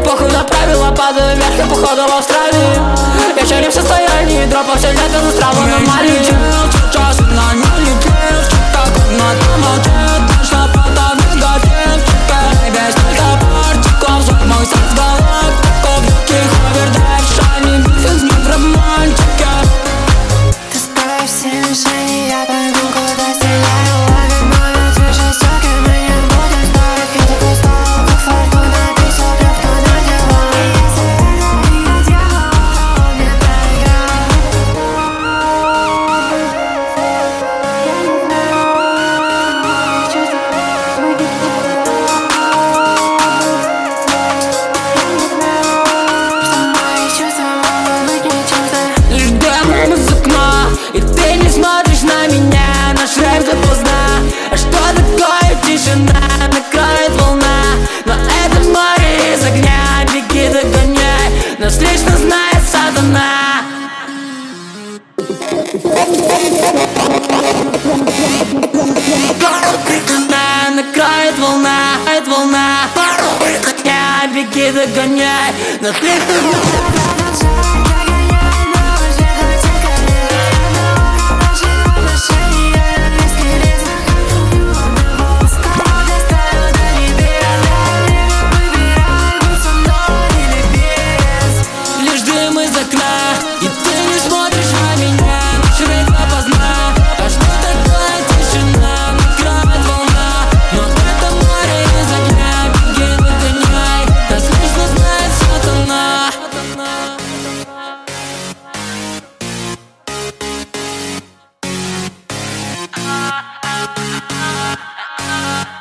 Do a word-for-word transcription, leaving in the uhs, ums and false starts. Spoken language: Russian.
похуй на правила, падаю вверх, я походу в Австралии. Я еще не в состоянии, дропа все лето за страву на Мали. Сейчас на налетел, как на томате, точно потом негатив. Без только партиков, звук мой сад в галактиков. Тихо овердайв, шайни, бифинг, не в романтике. Ты ставишь все мишени, я пойду куда стреляю. Ловим номер, свежие стёки, мы не будем спорить. Я такой стал, как фортуна, писал трех, кто надевал. И если это не дьявол, он не проиграл. Я не знаю, чувства, будет Лишь дым из окна, и ты не смотришь на меня. Наш рэп допоздна. А что такое тишина? Накроет волна. Но это море из огня. Беги, догоняй. Нас лично знает сатана. Накроет волна, накроет волна. Беги, догоняй. Нас лично знает. Лишь дым из окна, и ты не смотришь на меня. Наш рэп допоздна. А что такое тишина? Накроет волна. Но это море из огня. Беги, догоняй. Нас лично знает сатана. Ah, ah, ah, ah, ah.